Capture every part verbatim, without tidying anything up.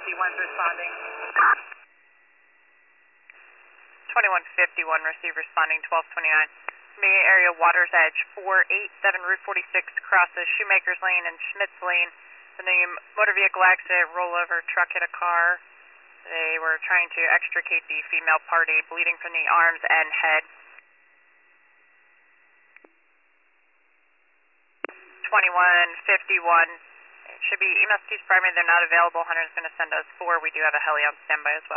fifty-one's responding. twenty-one fifty-one, receive responding twelve twenty-nine. Immediate area Water's Edge, four eighty-seven Route forty-six, crosses Shoemakers Lane and Schmitz Lane. The motor vehicle accident, rollover truck hit a car. They were trying to extricate the female party, bleeding from the arms and head. twenty-one fifty-one, it should be E M S T's primary, they're not available. Hunter's going to send us four. We do have a heli on standby as well.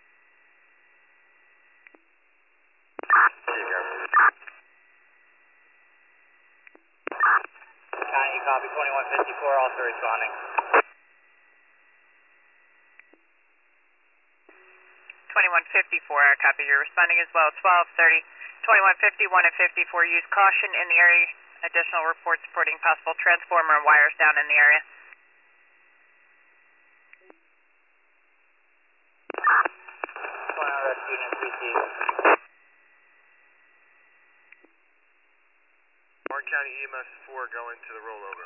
County, copy twenty-one fifty-four, also responding. twenty-one fifty-four, I copy, you're responding as well. twelve thirty, twenty-one fifty-one and fifty-four, use caution in the area. Additional reports supporting possible transformer and wires down in the area. twenty-one rescue units received. Warren County E M S four going to the rollover.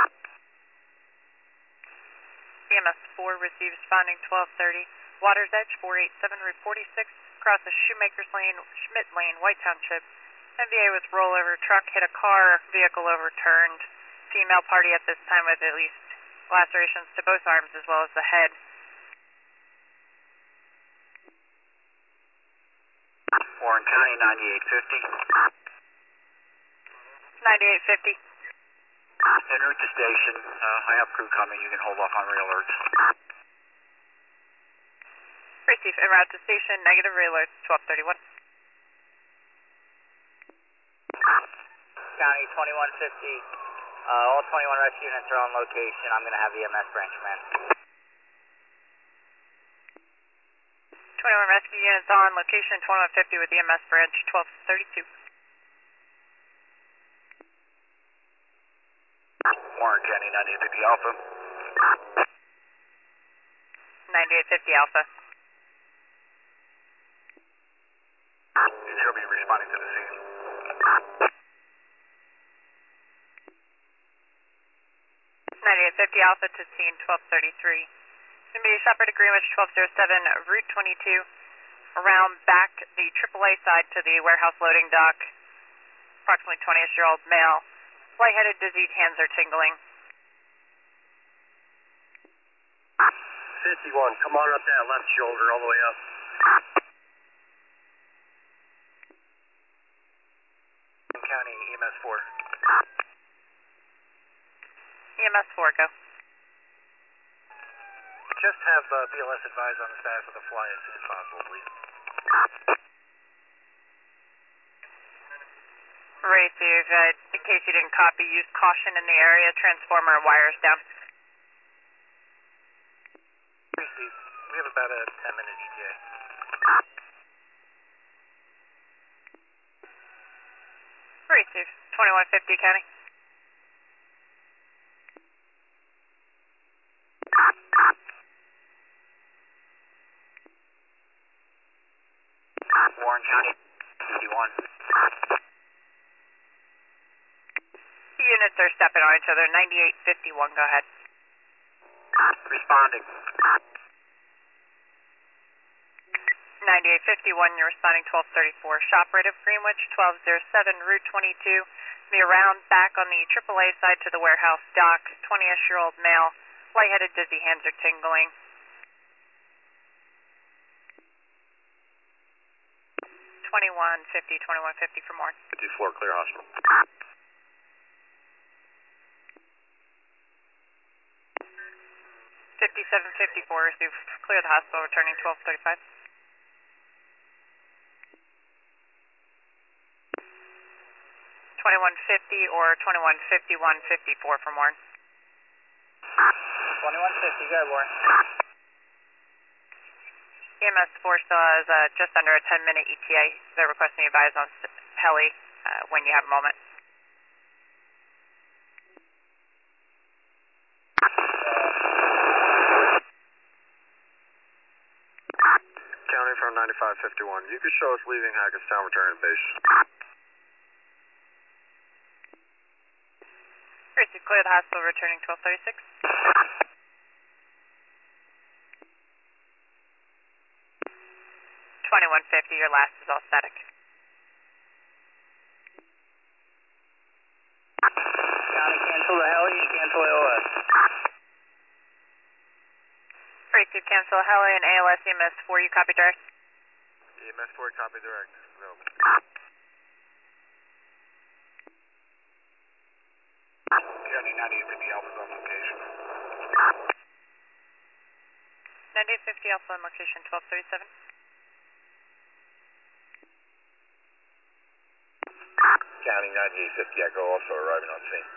E M S four receives responding twelve thirty. Water's Edge, four eighty-seven Route forty-six, crosses Shoemakers Lane, Schmidt Lane, White Township. N V A with rollover truck hit a car, vehicle overturned. Female party at this time with at least lacerations to both arms as well as the head. Warren County, ninety-eight fifty. ninety-eight fifty. En route to station. Uh, I have crew coming. You can hold off on re-alerts. Receive en route to station. Negative re-alerts. twelve thirty-one. County, twenty-one fifty. Uh, all twenty-one rescue units are on location. I'm going to have the E M S branch man. twenty-one rescue units on location. twenty-one fifty with the E M S branch. twelve thirty-two. Warren County, ninety-eight fifty Alpha. ninety-eight fifty Alpha. She'll be responding to the scene. ninety-eight fifty Alpha to scene, twelve thirty-three. It's going to be a Shepherd to Greenwich, twelve oh seven, Route twenty-two. Around back the triple A side to the warehouse loading dock. Approximately twenty-ish-year-old male. Lightheaded, dizzy, hands are tingling. fifty-one, come on up that left shoulder all the way up. County, E M S four. E M S four, go. Just have uh, B L S advise on the status of the fly as soon as possible, please. Receive, uh, in case you didn't copy, use caution in the area, transformer and wires down. Receive. We have about a ten minute E T A. Receive, twenty-one fifty, County. Warren County, fifty-one. The units are stepping on each other. ninety-eight fifty-one, go ahead. Responding. ninety-eight fifty-one, you're responding twelve thirty-four. Shop rate of Greenwich, twelve oh seven, Route twenty-two. Be around back on the triple A side to the warehouse dock. twenty-ish-year-old male. Lightheaded, dizzy, hands are tingling. twenty-one fifty, twenty-one fifty for more. fifty-four, clear hospital. fifty-seven fifty-four, receive clear the hospital, returning twelve thirty-five. twenty-one fifty or twenty-one fifty-one fifty-four for more. twenty-one fifty, go, Warren. E M S four still has uh, just under a ten minute E T A. They're requesting advise on heli uh, when you have a moment. County from ninety-five fifty-one. You could show us leaving Hackettstown, returning to base. Receive clear the hospital, returning twelve thirty-six. twenty-one fifty, your last is all static. County, cancel the heli and cancel A L S. Breakthrough cancel heli and A L S E M S four, you copy direct? E M S four, copy direct. Available. County ninety-eight fifty Alpha's on location. ninety-eight fifty Alpha on location, twelve thirty-seven. County ninety-eight fifty Echo also arriving on scene.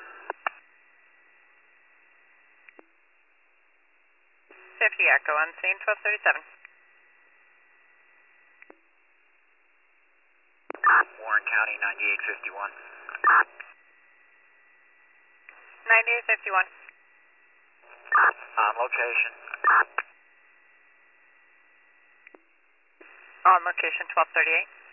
fifty Echo on scene, twelve thirty-seven. Warren County ninety-eight fifty-one. ninety-eight fifty-one. On location. On location, twelve thirty-eight.